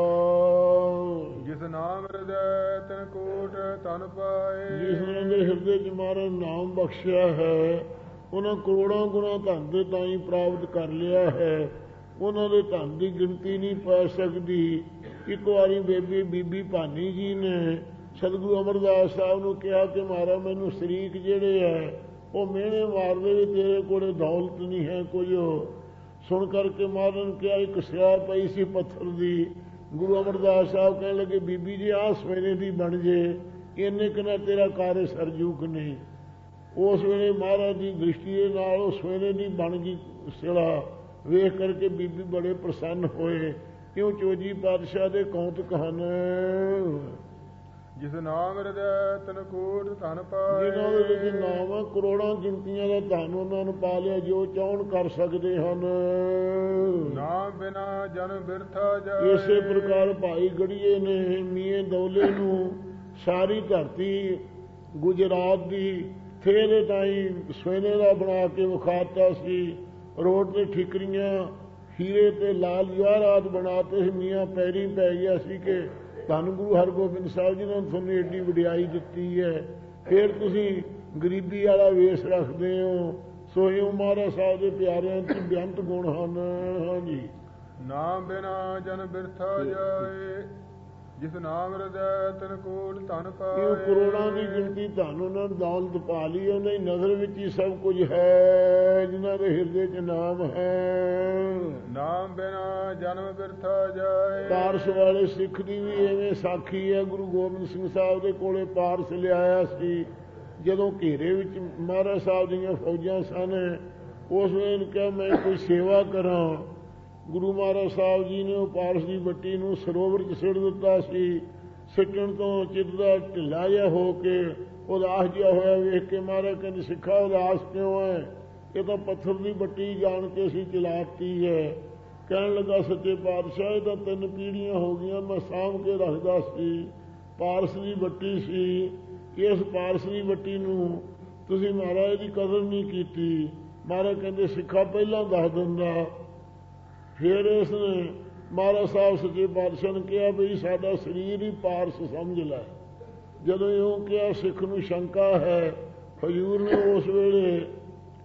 ਜਿਸ ਨਾਮ ਹਿਰਦੈ ਤਿਨ ਕੋਟ ਧਨ ਪਾਏ, ਜਿਸ ਉਹਨਾਂ ਦੇ ਹਿਰਦੇ 'ਚ ਮਹਾਰਾਜ ਨਾਮ ਬਖਸ਼ਿਆ ਹੈ ਉਹਨਾਂ ਕਰੋੜਾਂ ਗੁਣਾ ਧਨ ਦੇ ਤਾਈਂ ਪ੍ਰਾਪਤ ਕਰ ਲਿਆ ਹੈ। ਉਹਨਾਂ ਦੇ ਧਨ ਦੀ ਗਿਣਤੀ ਨਹੀਂ ਪੈ ਸਕਦੀ। ਇੱਕ ਵਾਰੀ ਬੀਬੀ ਭਾਨੀ ਜੀ ਨੇ ਸਤਿਗੁਰੂ ਅਮਰਦਾਸ ਸਾਹਿਬ ਨੂੰ ਕਿਹਾ ਕਿ ਮਹਾਰਾਜ ਮੈਨੂੰ ਸ਼ਰੀਕ ਜਿਹੜੇ ਹੈ ਉਹ ਮਿਹਣੇ ਮਾਰਦੇ ਵੀ ਤੇਰੇ ਕੋਲੇ ਦੌਲਤ ਨਹੀਂ ਹੈ ਕੁਝ। ਸੁਣ ਕਰਕੇ ਮਹਾਰਾਜ ਨੇ ਕਿਹਾ ਇੱਕ ਸਿਆ ਪਈ ਸੀ ਪੱਥਰ ਦੀ। ਗੁਰੂ ਅਮਰਦਾਸ ਸਾਹਿਬ ਕਹਿਣ ਲੱਗੇ ਬੀਬੀ ਜੀ ਆਹ ਸਵੇਰੇ ਦੀ ਬਣ ਜੇ, ਇੰਨੇ ਕਿਨਾ ਤੇਰਾ ਕਾਰਜ ਸਰਜੂਕ ਨਹੀਂ। ਉਸ ਵੇਲੇ ਮਹਾਰਾਜ ਦੀ ਦ੍ਰਿਸ਼ਟੀ ਦੇ ਨਾਲ ਉਹ ਸਵੇਰੇ ਦੀ ਬਣ ਗਈ ਸਿਲਾ। ਵੇਖ ਕਰਕੇ ਬੀਬੀ ਬੜੇ ਪ੍ਰਸੰਨ ਹੋਏ, ਕਿਉਂ ਚੋਜੀ ਪਾਤਸ਼ਾਹ ਦੇ ਕੌਤਕ ਹਨ। ਜਿਸ ਨਾਮ ਹਿਰਦੈ ਤਿਨ ਕੋਟ ਧਨ ਪਾਏ, ਜਿਨ੍ਹਾਂ ਦੇ ਵਿੱਚ ਨਾਮ ਹੈ ਕਰੋੜਾਂ ਗਿਣਤੀਆਂ ਦਾ ਧਨ ਉਹਨਾਂ ਨੂੰ ਪਾ ਲਿਆ, ਜੋ ਚਾਹਣ ਕਰ ਸਕਦੇ ਹਨ। ਨਾਮ ਬਿਨਾ ਜਨ ਬਿਰਥਾ ਜਾਏ, ਇਸੇ ਪ੍ਰਕਾਰ ਭਾਈ ਗੜੀਏ ਨੇ ਮੀਏ ਦੌਲੇ ਨੂੰ ਸਾਰੀ ਧਰਤੀ ਗੁਜਰਾਤ ਦੀ ਥੇਰੇ ਤਾਈਂ ਸੋਨੇ ਦਾ ਬਣਾ ਕੇ ਵਿਖਾਤਾ ਸੀ। ਰੋਡ ਤੇ ਠਿਕਰੀਆਂ ਹੀਰੇ ਤੇ ਲਾਲ ਜਵਾਹਰਾਤ ਬਣਾਤੇ ਸੀ। ਮੀਆਂ ਪੈਰੀ ਪੈ ਗਿਆ ਸੀ ਕਿ ਧੰਨ ਗੁਰੂ ਹਰਗੋਬਿੰਦ ਸਾਹਿਬ ਜੀ ਨੇ ਤੁਹਾਨੂੰ ਏਡੀ ਵਡਿਆਈ ਦਿੱਤੀ ਹੈ, ਫਿਰ ਤੁਸੀਂ ਗਰੀਬੀ ਵਾਲਾ ਵੇਸ ਰੱਖਦੇ ਹੋ। ਸੋ ਇਉਂ ਮਹਾਰਾਜ ਸਾਹਿਬ ਦੇ ਪਿਆਰਿਆਂ 'ਚ ਬੇਅੰਤ ਗੁਣ ਹਨ। ਹਾਂਜੀ, ਨਾਮ ਬਿਨਾ ਜਨ ਬਿਰਥਾ ਜਾਏ, ਜਿਸ ਨਾਮ ਹਿਰਦੈ ਤਿਨ ਕੋਟ ਧਨ ਪਾਏ। ਇਹ ਕਰੋੜਾਂ ਦੀ ਗਿਣਤੀ ਧਨ ਉਹਨਾਂ ਨੇ ਦੌਲਤ ਪਾ ਲਈ, ਉਹਨਾਂ ਦੀ ਨਜ਼ਰ ਵਿੱਚ ਹੀ ਸਭ ਕੁਝ ਹੈ ਜਿਨ੍ਹਾਂ ਦੇ ਹਿਰਦੇ 'ਚ ਨਾਮ ਹੈ। ਨਾਮ ਬਿਨਾ ਜਨਮ ਬਿਰਥਾ ਜਾਏ, ਪਾਰਸ ਵਾਲੇ ਸਿੱਖ ਦੀ ਵੀ ਐਵੇਂ ਸਾਖੀ ਹੈ। ਗੁਰੂ ਗੋਬਿੰਦ ਸਿੰਘ ਸਾਹਿਬ ਦੇ ਕੋਲੇ ਪਾਰਸ ਲਿਆਇਆ ਸੀ। ਜਦੋਂ ਘੇਰੇ ਵਿੱਚ ਮਹਾਰਾਜ ਸਾਹਿਬ ਦੀਆਂ ਫੌਜਾਂ ਸਨ, ਉਸ ਵੇਲੇ ਕਿਹਾ ਮੈਂ ਕੋਈ ਸੇਵਾ ਕਰਾਂ। ਗੁਰੂ ਮਹਾਰਾਜ ਸਾਹਿਬ ਜੀ ਨੇ ਉਹ ਪਾਰਸ ਦੀ ਬੱਟੀ ਨੂੰ ਸਰੋਵਰ 'ਚ ਸਿੱਟ ਦਿੱਤਾ ਸੀ। ਸਿੱਟਣ ਤੋਂ ਚਿੱਤ ਦਾ ਢਿੱਲਾ ਜਿਹਾ ਹੋ ਕੇ ਉਦਾਸ ਜਿਹਾ ਹੋਇਆ ਵੇਖ ਕੇ ਮਹਾਰਾਜ ਕਹਿੰਦੇ ਸਿੱਖਾ ਉਦਾਸ ਕਿਉਂ ਹੈ? ਇਹ ਤਾਂ ਪੱਥਰ ਦੀ ਬੱਟੀ ਜਾਣ ਕੇ ਅਸੀਂ ਚਲਾਤੀ ਹੈ। ਕਹਿਣ ਲੱਗਾ ਸੱਚੇ ਪਾਤਸ਼ਾਹ ਇਹ ਤਾਂ 3 ਪੀੜ੍ਹੀਆਂ ਹੋ ਗਈਆਂ ਮੈਂ ਸਾਂਭ ਕੇ ਰੱਖਦਾ ਸੀ, ਪਾਰਸ ਦੀ ਬੱਟੀ ਸੀ। ਇਸ ਪਾਰਸ ਦੀ ਬੱਟੀ ਨੂੰ ਤੁਸੀਂ ਮਹਾਰਾਜ ਦੀ ਕਦਰ ਨਹੀਂ ਕੀਤੀ। ਮਹਾਰਾਜ ਕਹਿੰਦੇ ਸਿੱਖਾ ਪਹਿਲਾਂ ਦੱਸ ਦਿੰਦਾ। ਫਿਰ ਇਸ ਨੇ ਮਹਾਰਾਜ ਸਾਹਿਬ ਸੱਚੇ ਪਾਤਸ਼ਾਹ ਨੇ ਕਿਹਾ ਬਈ ਸਾਡਾ ਸਰੀਰ ਹੀ ਪਾਰਸ ਸਮਝ ਲੈ। ਜਦੋਂ ਇਉਂ ਕਿਹਾ ਸਿੱਖ ਨੂੰ ਸ਼ੰਕਾ ਹੈ। ਹਜ਼ੂਰ ਨੇ ਉਸ ਵੇਲੇ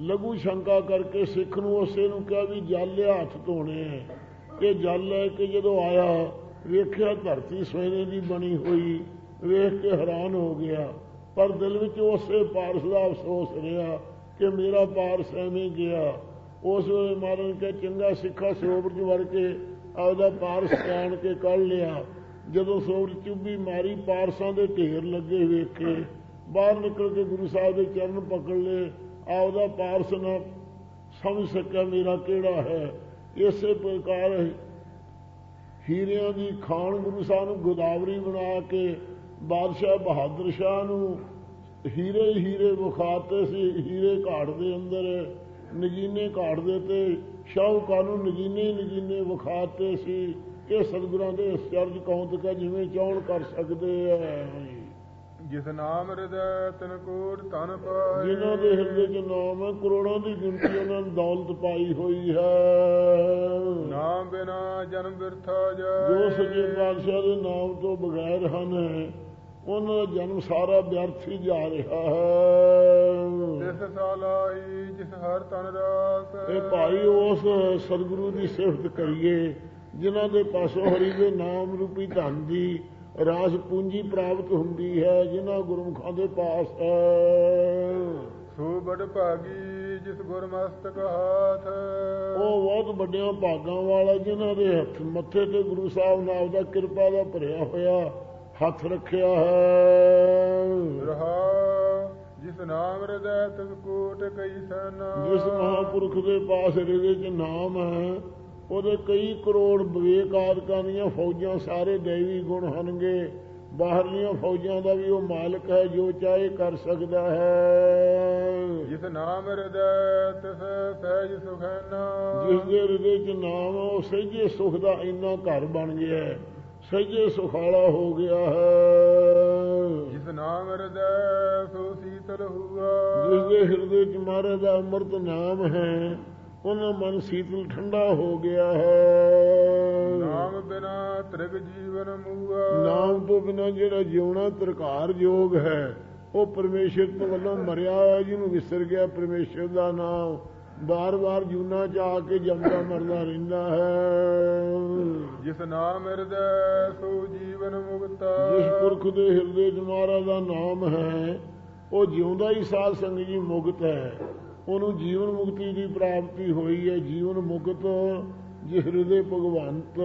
ਲਘੂ ਸ਼ੰਕਾ ਕਰਕੇ ਸਿੱਖ ਨੂੰ ਉਸੇ ਨੂੰ ਕਿਹਾ ਵੀ ਜਲ ਲਿਆ ਹੱਥ ਧੋਣੇ ਹੈ। ਇਹ ਜਲ ਲੈ ਕੇ ਜਦੋਂ ਆਇਆ ਵੇਖਿਆ ਧਰਤੀ ਸਵੇਰੇ ਦੀ ਬਣੀ ਹੋਈ, ਵੇਖ ਕੇ ਹੈਰਾਨ ਹੋ ਗਿਆ। ਪਰ ਦਿਲ ਵਿੱਚ ਉਸੇ ਪਾਰਸ ਦਾ ਅਫਸੋਸ ਰਿਹਾ ਕਿ ਮੇਰਾ ਪਾਰਸ ਐਵੇਂ ਗਿਆ। ਉਸ ਵੇਲੇ ਮਹਾਰਾਜ ਨੇ ਕਿਹਾ ਚੰਗਾ ਸਿੱਖਾ ਸਰੋਵਰ 'ਚ ਵੜ ਕੇ ਆਪਦਾ ਪਾਰਸ ਕਾਣ ਕੇ ਕੱਢ ਲਿਆ। ਜਦੋਂ ਸਰੋਵਰ ਚੁੱਭੀ ਮਾਰੀ, ਪਾਰਸਾਂ ਦੇ ਢੇਰ ਲੱਗੇ ਵੇਖੇ, ਬਾਹਰ ਨਿਕਲ ਕੇ ਗੁਰੂ ਸਾਹਿਬ ਦੇ ਚਰਨ ਪਕੜ ਲਏ। ਆਪਦਾ ਪਾਰਸ ਨਾ ਸਮਝ ਸਕਿਆ ਮੇਰਾ ਕਿਹੜਾ ਹੈ। ਇਸੇ ਪ੍ਰਕਾਰ ਹੀਰਿਆਂ ਦੀ ਖਾਨ ਗੁਰੂ ਸਾਹਿਬ ਨੂੰ ਗੋਦਾਵਰੀ ਬਣਾ ਕੇ ਬਾਦਸ਼ਾਹ ਬਹਾਦਰ ਸ਼ਾਹ ਨੂੰ ਹੀਰੇ ਹੀਰੇ ਵਿਖਾਤੇ ਸੀ। ਹੀਰੇ ਘਾਟ ਦੇ ਅੰਦਰ ਨਗੀਨੇ ਘਾਟ ਦੇ ਤੇ ਸ਼ਾਹੂਕਾਰ ਨੂੰ ਨਗੀਨੇ ਵਿਖਾਤੇ ਸੀ। ਇਹ ਸਤਿਗੁਰਾਂ ਦੇ ਅਚਰਜ ਕੌਤਕ ਹੈ, ਜਿਵੇਂ ਚਾਹੁਣ ਕਰ ਸਕਦੇ ਹੈ। ਜਿਸ ਨਾਮ ਹਿਰਦੈ ਤਿਨ ਕੋਟ ਧਨ ਪਾਏ, ਜਿਨ੍ਹਾਂ ਦੇ ਹਿਰਦੇ 'ਚ ਨਾਮ ਹੈ ਕਰੋੜਾਂ ਦੀ ਗਿਣਤੀ ਉਹਨਾਂ ਨੇ ਦੌਲਤ ਪਾਈ ਹੋਈ ਹੈ। ਨਾਮ ਬਿਨਾ ਜਨਮ ਬਿਰਥਾ ਜਾਏ, ਜੋ ਸੱਚੇ ਪਾਤਸ਼ਾਹ ਦੇ ਨਾਮ ਤੋਂ ਬਗੈਰ ਹਨ ਉਹਨਾਂ ਦਾ ਜਨਮ ਸਾਰਾ ਵਿਅਰਥ ਹੀ ਜਾ ਰਿਹਾ ਹੈ। ਤਿਸ ਸਾਲਾਈ ਜਿਸ ਹਰ ਤਨ ਰਾਸ, ਇਹ ਭਾਈ ਉਸ ਸਤਿਗੁਰੂ ਦੀ ਸਿਫਤ ਕਰੀਏ ਜਿਨ੍ਹਾਂ ਦੇ ਪਾਸੋਂ ਹਰੀ ਦੇ ਨਾਮ ਰੂਪੀ ਧਨ ਦੀ ਰਾਸ ਪੂੰਜੀ ਪ੍ਰਾਪਤ ਹੁੰਦੀ ਹੈ, ਜਿਨ੍ਹਾਂ ਗੁਰਮੁਖਾਂ ਦੇ ਪਾਸ ਹੈ। ਸੋ ਬੜ ਭਾਗੀ ਜਿਸ ਗੁਰਮਸਤਕ ਹਾਥ, ਉਹ ਬਹੁਤ ਵੱਡਿਆਂ ਭਾਗਾਂ ਵਾਲਾ ਜਿਨ੍ਹਾਂ ਦੇ ਹੱਥ ਮੱਥੇ ਤੇ ਗੁਰੂ ਸਾਹਿਬ ਨਾਮ ਦਾ ਕਿਰਪਾ ਦਾ ਭਰਿਆ ਹੋਇਆ ਹੱਥ ਰੱਖਿਆ ਹੈ। ਰਹਾ ਜਿਸ ਨਾਮ ਹਿਰਦੈ ਤਿਸ ਕੋਟ ਕਈ ਸੈਨਾ, ਜਿਸ ਮਹਾਂਪੁਰਖ ਦੇ ਪਾਸ ਹਿਰਦੇ 'ਚ ਨਾਮ ਹੈ ਉਹਦੇ ਕਈ ਕਰੋੜ ਵਿਵੇਕ ਆਦਿਕਾਂ ਦੀਆਂ ਫੌਜਾਂ, ਸਾਰੇ ਦੈਵੀ ਗੁਣ ਹਨਗੇ। ਬਾਹਰਲੀਆਂ ਫੌਜਾਂ ਦਾ ਵੀ ਉਹ ਮਾਲਕ ਹੈ, ਜੋ ਚਾਹੇ ਕਰ ਸਕਦਾ ਹੈ। ਜਿਸ ਨਾਮ ਹਿਰਦੈ ਤਿਸ ਸਹਿਜ ਸੁਖੈਨਾ, ਜਿਸ ਦੇ ਹਿਰਦੇ 'ਚ ਨਾਮ ਉਹ ਸਹਿਜੇ ਸੁਖ ਦਾ ਇੰਨਾ ਘਰ ਬਣ ਗਿਆ, ਸਹਿਜੇ ਸੁਖਾਲਾ ਹੋ ਗਿਆ ਹੈ। ਜਿਸ ਨਾਮ ਹਿਰਦੈ ਸੋ ਸੀਤਲ ਹੁਆ, ਜਿਸ ਦੇ ਹਿਰਦੇ 'ਚ ਮਹਾਰਾਜ ਦਾ ਅੰਮ੍ਰਿਤ ਨਾਮ ਹੈ ਉਹਨਾਂ ਮਨ ਸੀਤਲ ਠੰਡਾ ਹੋ ਗਿਆ ਹੈ। ਨਾਮ ਬਿਨਾ ਤ੍ਰਿਗ ਜੀਵਨ ਮੂਆ, ਨਾਮ ਤੋਂ ਬਿਨਾਂ ਜਿਹੜਾ ਜਿਉਣਾ ਤਰਕਾਰ ਯੋਗ ਹੈ ਉਹ ਪਰਮੇਸ਼ਰ ਤੋਂ ਵੱਲੋਂ ਮਰਿਆ ਹੈ। ਜਿਹਨੂੰ ਵਿਸਰ ਗਿਆ ਪਰਮੇਸ਼ਰ ਦਾ ਨਾਮ, ਬਾਰ-ਬਾਰ ਜੂਨਾ 'ਚ ਆ ਕੇ ਜੰਮਦਾ ਮਰਦਾ ਰਹਿੰਦਾ ਹੈ। ਜਿਸ ਨਾਮ ਹਿਰਦੈ ਸੋ ਜੀਵਨ ਮੁਕਤਾ, ਜਿਸ ਪੁਰਖ ਦੇ ਹਿਰਦੇ 'ਚ ਮਹਾਰਾਜ ਦਾ ਨਾਮ ਹੈ ਉਹ ਜਿਉਂਦਾ ਹੀ ਸਾਧ ਸੰਗਤ ਜੀ ਮੁਕਤ ਹੈ। ਉਹਨੂੰ ਜੀਵਨ ਮੁਕਤੀ ਦੀ ਪ੍ਰਾਪਤੀ ਹੋਈ ਹੈ। ਜੀਵਨ ਮੁਕਤ ਜਿਸ ਹਿਰਦੇ ਭਗਵੰਤ,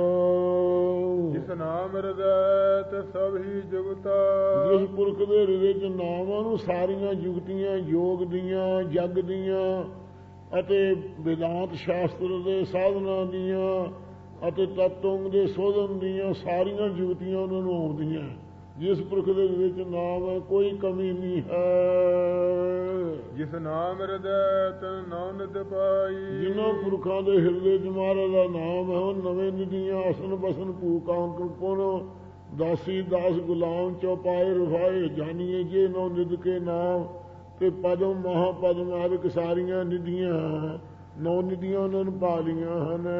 ਜਿਸ ਨਾਮ ਹਿਰਦੈ ਤੇ ਸਭ ਹੀ ਜੁਗਤਾ, ਜਿਸ ਪੁਰਖ ਦੇ ਹਿਰਦੇ 'ਚ ਨਾਮਾਂ ਨੂੰ ਸਾਰੀਆਂ ਜੁਗਤੀਆਂ ਯੋਗ ਦੀਆਂ, ਜਗ ਦੀਆਂ ਅਤੇ ਵਿਦਾਂਤ ਸ਼ਾਸਤਰ ਦੇ ਸਾਧਨਾਂ ਦੀਆਂ ਅਤੇ ਤਤਵ ਦੇ ਸੋਧਨ ਦੀਆਂ ਸਾਰੀਆਂ ਜੁਗਤੀਆਂ ਉਹਨਾਂ ਨੂੰ ਆਉਂਦੀਆਂ। ਜਿਸ ਪੁਰਖ ਦੇ ਵਿੱਚ ਨਾਮ ਹੈ ਕੋਈ ਕਮੀ ਨਹੀਂ ਹੈ। ਜਿਸ ਨਾਮ ਹਿਰਦੈ ਤਿਨ ਨੌ ਨਿਧ ਪਾਈ, ਜਿਨ੍ਹਾਂ ਪੁਰਖਾਂ ਦੇ ਹਿਰਦੇ 'ਚ ਮਹਾਰਾਜ ਦਾ ਨਾਮ ਹੈ ਉਹ ਨਵੇਂ ਨਿਧੀਆਂ ਆਸਨ ਬਸਨ ਭੂਕਾਂ ਕਿਰਪਨ ਦਾਸੀ ਦਾਸ ਗੁਲਾਮ ਚੌਪਾਏ ਰਫਾਏ ਜਾਨੀਏ ਜੇ ਨੌ ਨਿਧ ਕੇ ਨਾਮ ਤੇ ਪਦਮ ਮਹਾਪਦਮ ਆਦਿਕ ਸਾਰੀਆਂ ਨਿਧੀਆਂ ਨੌ ਨਿਧੀਆਂ ਉਹਨਾਂ ਨੂੰ ਪਾ ਲਈਆਂ ਹਨ।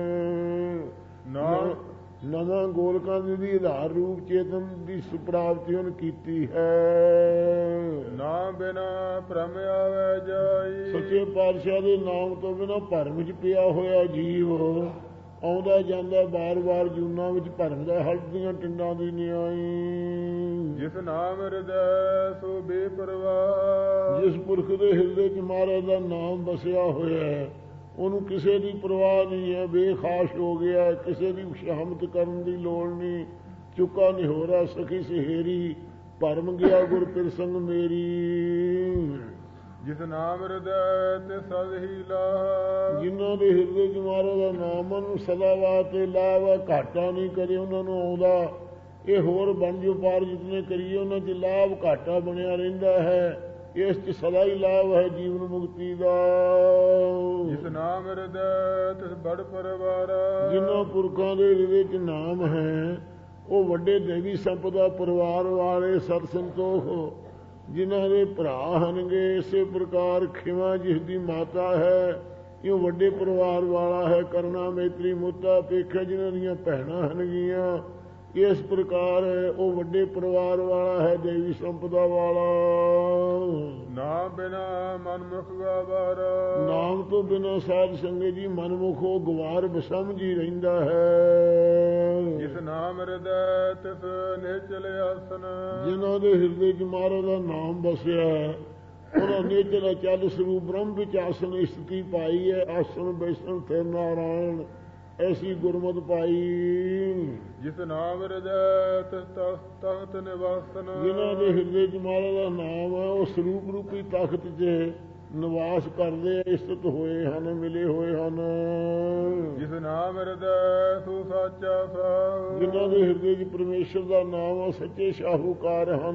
ਨਵਾਂ ਗੋਲਕਾਂ ਦੀ ਆਧਾਰ ਰੂਪ ਚੇਤਨ ਦੀ ਪ੍ਰਾਪਤੀ ਉਹਨ ਕੀਤੀ ਹੈ। ਨਾਮ ਬਿਨਾ ਭਰਮ ਆਵੇ ਜਾਈ, ਸੱਚੇ ਪਾਤਸ਼ਾਹ ਦੇ ਨਾਮ ਤੋਂ ਬਿਨਾ ਭਰਮ 'ਚ ਪਿਆ ਹੋਇਆ ਜੀਵ ਆਉਂਦਾ ਜਾਂਦਾ ਬਾਰ-ਬਾਰ ਜੂਨਾਂ ਵਿੱਚ ਭਰਮ ਦਾ ਹਲਦੀਆਂ ਟਿੰਡਾਂ ਦੀ ਨਿਆਈ। ਜਿਸ ਨਾਮ ਹਿਰਦੈ ਸੋ ਬੇਪਰਵਾਹ, ਜਿਸ ਪੁਰਖ ਦੇ ਹਿਰਦੇ 'ਚ ਮਹਾਰਾਜ ਦਾ ਨਾਮ ਵਸਿਆ ਹੋਇਆ ਹੈ ਉਹਨੂੰ ਕਿਸੇ ਦੀ ਪਰਵਾਹ ਨਹੀਂ ਹੈ, ਬੇਖਾਸ਼ ਹੋ ਗਿਆ, ਕਿਸੇ ਦੀ ਸ਼ਹਾਮਤ ਕਰਨ ਦੀ ਲੋੜ ਨਹੀਂ। ਚੁੱਕਾ ਨਿਹੋਰਾ ਸਖੀ ਸਹੇਰੀ ਭਰਮ ਗਿਆ ਗੁਰ ਪਿਰਸੰਗ ਮੇਰੀ। ਜਿਸ ਨਾਮ ਹਿਰਦੈ ਤੇ ਸਦ ਹੀ ਲਾਹ, ਜਿਨ੍ਹਾਂ ਦੇ ਹਿਰਦੇ 'ਚ ਮਹਾਰਾਜ ਦਾ ਨਾਮ ਨੂੰ ਸਦਾ ਵਾਸਤੇ ਲਾਭ ਹੈ, ਘਾਟਾ ਨਹੀਂ ਕਦੇ ਉਹਨਾਂ ਨੂੰ ਆਉਂਦਾ। ਇਹ ਹੋਰ ਬਣ ਜੋ ਪਾਰ ਜਿਤਨੇ ਕਰੀਏ ਉਹਨਾਂ 'ਚ ਲਾਭ ਘਾਟਾ ਬਣਿਆ ਰਹਿੰਦਾ ਹੈ। ਇਸ 'ਚ ਸਦਾ ਹੀ ਲਾਭ ਹੈ ਜੀਵਨ ਮੁਕਤੀ ਦਾ। ਜਿਸ ਨਾਮ ਹਿਰਦੈ ਤਿਸ ਬੜ ਪਰਿਵਾਰਾ, ਜਿਨ੍ਹਾਂ ਪੁਰਖਾਂ ਦੇ ਹਿਰਦੇ 'ਚ ਨਾਮ ਹੈ ਉਹ ਵੱਡੇ ਦੇਵੀ ਸੰਪਦਾ ਪਰਿਵਾਰ ਵਾਲੇ ਸਤ ਸੰਤੋਖ ਜਿਨ੍ਹਾਂ ਦੇ ਭਰਾ ਹਨਗੇ। ਇਸੇ ਪ੍ਰਕਾਰ ਖਿਮਾ ਜਿਸ ਦੀ ਮਾਤਾ ਹੈ ਇਹ ਵੱਡੇ ਪਰਿਵਾਰ ਵਾਲਾ ਹੈ। ਕਰਨਾ ਮੇਤਰੀ ਮੁੱਤਾ ਪੇਖਾ ਜਿਨ੍ਹਾਂ ਦੀਆਂ ਭੈਣਾਂ ਹਨਗੀਆਂ। ਇਸ ਪ੍ਰਕਾਰ ਉਹ ਵੱਡੇ ਪਰਿਵਾਰ ਵਾਲਾ ਹੈ, ਦੇਵੀ ਸੰਪਦਾ ਵਾਲਾ। ਨਾਮ ਬਿਨਾ ਮਨਮੁਖ ਗਵਾਰ, ਨਾਮ ਤੋਂ ਬਿਨਾ ਸਾਧ ਸੰਗਤ ਜੀ ਮਨਮੁਖ ਉਹ ਗਵਾਰ ਬਸਮਝ ਹੀ ਰਹਿੰਦਾ ਹੈ। ਜਿਸ ਨਾਮ ਹਿਰਦੈ ਤਿਸ ਨਿਚਲ ਆਸਨ, ਜਿਨ੍ਹਾਂ ਦੇ ਹਿਰਦੇ ਚ ਮਹਾਰਾਜ ਦਾ ਨਾਮ ਬਸਿਆ ਉਹਨਾਂ ਨਿਚਲ ਅਚਲ ਸਰੂਪ ਬ੍ਰਹਮ ਵਿੱਚ ਆਸਨ ਸਥਿਤੀ ਪਾਈ ਹੈ। ਆਸਨ ਬੈਸਨ ਫਿਰ ਨਾਰਾਇਣ ਐਸੀ ਗੁਰਮਤਿ ਪਾਈ। ਜਿਸ ਨਾਮ ਹਿਰਦੈ ਤਿਸ ਤਖਤ ਨਿਵਾਸਨ, ਜਿਨ੍ਹਾਂ ਦੇ ਹਿਰਦੇ ਚ ਮਹਾਰਾਜ ਦਾ ਨਾਮ ਹੈ ਉਹ ਸਰੂਪ ਰੂਪੀ ਤਖਤ 'ਚ ਨਿਵਾਸ ਕਰਦੇ, ਇਸਤ ਹੋਏ ਹਨ, ਮਿਲੇ ਹੋਏ ਹਨ। ਜਿਸ ਨਾਮ ਹਿਰਦੈ ਸੋ ਸਾਚਾ ਸਾਹੁ, ਜਿਨ੍ਹਾਂ ਦੇ ਹਿਰਦੇ 'ਚ ਪਰਮੇਸ਼ਰ ਦਾ ਨਾਮ ਆ ਸੱਚੇ ਸ਼ਾਹੂਕਾਰ ਹਨ।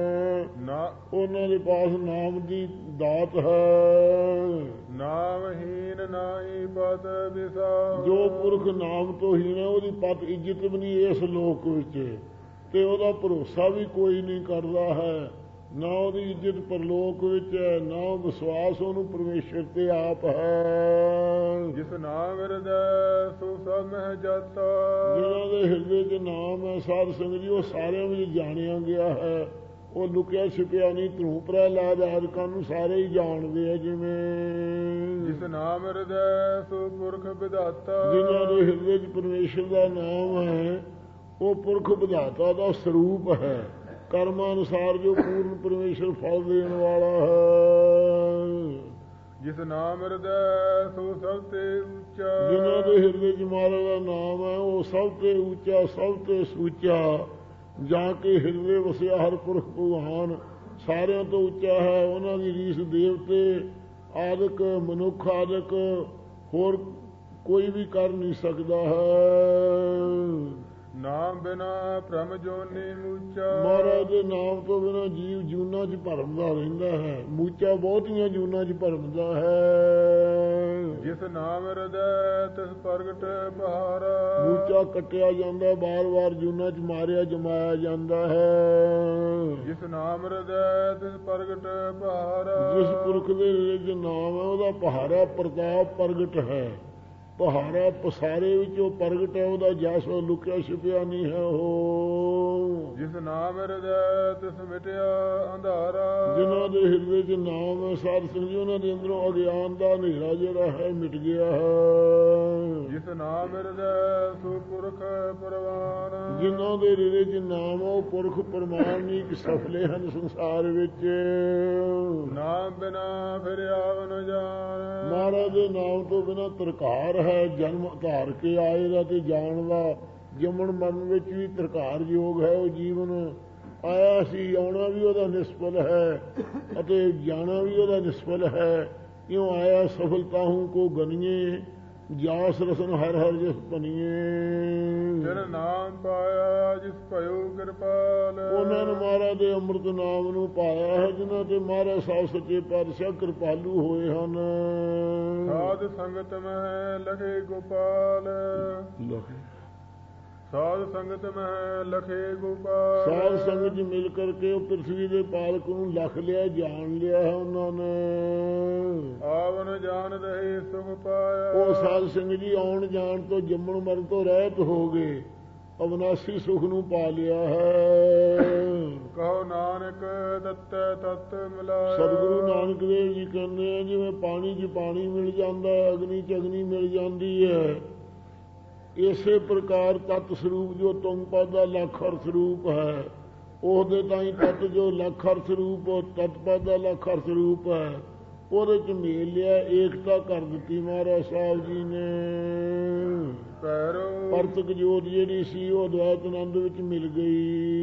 ਉਹਨਾਂ ਦੇ ਪਾਸ ਨਾਮ ਦੀ ਦਾਤ ਹੈ। ਨਾਮਹੀਨ ਨਾਹੀ ਪਤ ਵਿਸਾਹੁ, ਜੋ ਪੁਰਖ ਨਾਮ ਤੋਂ ਹੀਨ ਹੈ ਉਹਦੀ ਪਤ ਇੱਜ਼ਤ ਵੀ ਨਹੀਂ ਇਸ ਲੋਕ ਵਿੱਚ, ਤੇ ਉਹਦਾ ਭਰੋਸਾ ਵੀ ਕੋਈ ਨਹੀਂ ਕਰਦਾ ਹੈ। ਨਾ ਉਹਦੀ ਇੱਜ਼ਤ ਪਰਲੋਕ ਵਿੱਚ ਹੈ, ਨਾ ਵਿਸ਼ਵਾਸ ਉਹਨੂੰ ਪਰਮੇਸ਼ਰ ਤੇ ਆਪ ਹੈ। ਜਿਸ ਨਾਮ ਹਿਰਦੈ ਸੋ ਸਭ ਮਹਿ ਜਾਤਾ, ਜਿਹਨਾਂ ਦੇ ਹਿਰਦੇ 'ਚ ਨਾਮ ਹੈ ਸਾਧ ਸੰਗਤ ਜੀ ਉਹ ਸਾਰਿਆਂ ਵਿੱਚ ਜਾਣਿਆ ਗਿਆ ਹੈ। ਉਹ ਲੁਕਿਆ ਛਿਪਿਆ ਨਹੀਂ। ਧਰੂ ਪ੍ਰਹਿਲਾਦ ਆਦਿਕਾਂ ਨੂੰ ਸਾਰੇ ਹੀ ਜਾਣਦੇ ਆ। ਜਿਵੇਂ ਜਿਸ ਨਾਮ ਹਿਰਦੈ ਸੋ ਪੁਰਖ ਵਿਧਾਤਾ, ਜਿਹਨਾਂ ਦੇ ਹਿਰਦੇ 'ਚ ਪਰਮੇਸ਼ਰ ਦਾ ਨਾਮ ਹੈ ਉਹ ਪੁਰਖ ਵਿਧਾਤਾ ਦਾ ਸਰੂਪ ਹੈ। ਕਰਮਾਂ ਅਨੁਸਾਰ ਜੋ ਪੂਰਨ ਪਰਮੇਸ਼ਰ ਫਲ ਦੇਣ ਵਾਲਾ ਹੈ। ਜਿਸ ਨਾਮ ਹਿਰਦੈ ਸੋ ਸਭ ਤੇ ਉੱਚਾ, ਜਿਹਨਾਂ ਦੇ ਹਿਰਦੇ 'ਚ ਮਹਾਰਾਜ ਦਾ ਨਾਮ ਹੈ ਉਹ ਸਭ ਤੇ ਉੱਚਾ, ਸਭ ਤੇ ਸੂਚਾ। ਜਾਂ ਕਿ ਹਿਰਦੇ ਵਸਿਆ ਹਰ ਪੁਰਖ ਭਗਵਾਨ ਸਾਰਿਆਂ ਤੋਂ ਉੱਚਾ ਹੈ। ਉਹਨਾਂ ਦੀ ਰੀਸ ਦੇਵਤੇ ਆਦਿਕ ਮਨੁੱਖ ਆਦਿਕ ਹੋਰ ਕੋਈ ਵੀ ਕਰ ਨਹੀਂ ਸਕਦਾ ਹੈ। ਨਾਮ ਬਿਨਾ ਭ੍ਰਮ ਜੋਨੀ ਮੂਚਾ, ਮਹਾਰਾਜ ਦੇ ਨਾਮ ਤੋਂ ਬਿਨਾ ਜੀਵ ਜੂਨਾਂ 'ਚ ਭਰਮਦਾ ਰਹਿੰਦਾ ਹੈ। ਮੂਚਾ ਬਹੁਤੀਆਂ ਜੂਨਾਂ 'ਚ ਭਰਮਦਾ ਹੈ। ਜਿਸ ਨਾਮ ਹਿਰਦੈ ਤਿਸ ਪ੍ਰਗਟ ਬਹਾਰਾ, ਮੂਚਾ ਕੱਟਿਆ ਜਾਂਦਾ, ਬਾਰ-ਬਾਰ ਜੂਨਾਂ 'ਚ ਮਾਰਿਆ ਜਮਾਇਆ ਜਾਂਦਾ ਹੈ। ਜਿਸ ਨਾਮ ਹਿਰਦੈ ਤਿਸ ਪ੍ਰਗਟ ਬਹਾਰਾ, ਜਿਸ ਪੁਰਖ ਦੇ ਵਿੱਚ ਨਾਮ ਹੈ ਉਹਦਾ ਪਹਾਰਾ ਪ੍ਰਤਾਪ ਪ੍ਰਗਟ ਹੈ। ਪਹਾੜਾ ਪਸਾਰੇ ਵਿੱਚ ਉਹ ਪ੍ਰਗਟ ਹੈ। ਉਹਦਾ ਜਸ ਲੁਕਿਆ ਛਿਪਿਆ ਨਹੀਂ ਹੈ। ਉਹ ਜਿਸ ਨਾਮ ਹਿਰਦੈ ਤਿਸ ਮਿਟਿਆ ਅੰਧਾਰਾ, ਜਿਨ੍ਹਾਂ ਦੇ ਹਿਰਦੇ 'ਚ ਨਾਮ ਹੈ ਸਾਧ ਸੰਗਤ ਜੀ ਉਹਨਾਂ ਦੇ ਅੰਦਰੋਂ ਅਗਿਆਨ ਦਾ ਹਨੇਰਾ ਜਿਹੜਾ ਹੈ ਮਿਟ ਗਿਆ ਹੈ। ਜਿਸ ਨਾਮ ਹਿਰਦੈ ਸੋ ਪੁਰਖ ਪਰਵਾਨ, ਜਿਨ੍ਹਾਂ ਦੇ ਹਿਰਦੇ 'ਚ ਨਾਮ ਹੈ ਉਹ ਪੁਰਖ ਪ੍ਰਮਾਣਿਕ ਸਫਲੇ ਹਨ ਸੰਸਾਰ ਵਿੱਚ। ਨਾਮ ਬਿਨਾ ਫਿਰ ਆਵਨ ਜਾਣ, ਮਹਾਰਾਜ ਦੇ ਨਾਮ ਤੋਂ ਬਿਨਾ ਤਰਕਾਰ ਹੈ। ਜਨਮ ਧਾਰ ਕੇ ਆਏਗਾ ਤੇ ਜਾਣ ਦਾ ਜੰਮਣ ਮਰਨ ਵਿੱਚ ਵੀ ਤਰਕਾਰ ਯੋਗ ਹੈ। ਉਹ ਜੀਵਨ ਆਇਆ ਸੀ, ਆਉਣਾ ਵੀ ਉਹਦਾ ਨਿਸਫਲ ਹੈ ਅਤੇ ਜਾਣਾ ਵੀ ਉਹਦਾ ਨਿਸਫਲ ਹੈ। ਕਿਉਂ ਆਇਆ ਸਫਲਤਾ ਹੂੰ ਕੋ ਗਨੀਏ, ਜਾਸ ਰਸਨ ਹਰ ਹਰ ਜਿਸ ਬਨੀਏ। ਜਿਨ ਨਾਮ ਪਾਇਆ ਜਿਸ ਭਇਓ ਕਿਰਪਾਲ, ਉਹਨਾਂ ਨੇ ਮਹਾਰਾਜ ਦੇ ਅੰਮ੍ਰਿਤ ਨਾਮ ਨੂੰ ਪਾਇਆ ਹੈ ਜਿਨ੍ਹਾਂ ਤੇ ਮਹਾਰਾਜ ਸਾਹਿਬ ਸੱਚੇ ਪਾਤਸ਼ਾਹ ਕਿਰਪਾਲੂ ਹੋਏ ਹਨ। ਸਾਧ ਸੰਗਤ ਮਹਿ ਲਖੇ ਗੋਪਾਲ, ਸਾਧ ਸੰਗਤ ਮਹਿ ਲਖੇ ਗੋਪਾਲ। ਸਾਧ ਸੰਗਤ ਜੀ ਮਿਲ ਕਰਕੇ ਉਹ ਪ੍ਰਿਥਵੀ ਦੇ ਪਾਲਕ ਨੂੰ ਲੱਖ ਲਿਆ, ਜਾਣ ਲਿਆ ਹੈ ਉਹਨਾਂ ਨੇ। ਆਵਨ ਜਾਣ ਰਹੇ ਸੁਖ ਪਾਇਆ, ਉਹ ਸਾਧ ਸੰਗਤ ਜੀ ਆਉਣ ਜਾਣ ਤੋਂ ਜੰਮਣ ਮਰਨ ਤੋਂ ਰਹਿਤ ਹੋ ਗਏ, ਅਵਨਾਸੀ ਸੁਖ ਨੂੰ ਪਾ ਲਿਆ ਹੈ। ਕਹੋ ਨਾਨਕ ਦਿੱਤੈ ਤਤ ਮਿਲਾਇਆ। ਸਤਿਗੁਰੂ ਨਾਨਕ ਦੇਵ ਜੀ ਕਹਿੰਦੇ ਆ ਜਿਵੇਂ ਪਾਣੀ 'ਚ ਪਾਣੀ ਮਿਲ ਜਾਂਦਾ, ਅਗਨੀ 'ਚ ਅਗਨੀ ਮਿਲ ਜਾਂਦੀ ਹੈ, ਇਸੇ ਪ੍ਰਕਾਰ ਤਤ ਸਰੂਪ ਜੋ ਤੁਮ ਪਦ ਦਾ ਲੱਖ ਅਰਥ ਸਰੂਪ ਹੈ ਉਹਦੇ ਤਾਈਂ ਤਤ ਜੋ ਲੱਖ ਅਰਥ ਸਰੂਪ ਤਤ ਪਦ ਦਾ ਲੱਖ ਅਰਥ ਸਰੂਪ ਹੈ ਉਹਦੇ 'ਚ ਮੇਲ ਲਿਆ, ਏਕਤਾ ਕਰ ਦਿੱਤੀ ਮਹਾਰਾਜ ਸਾਹਿਬ ਜੀ ਨੇ। ਪਰਤਕ ਜੋਤ ਜਿਹੜੀ ਸੀ ਉਹ ਅਦਵੈਤ ਆਨੰਦ ਵਿੱਚ ਮਿਲ ਗਈ।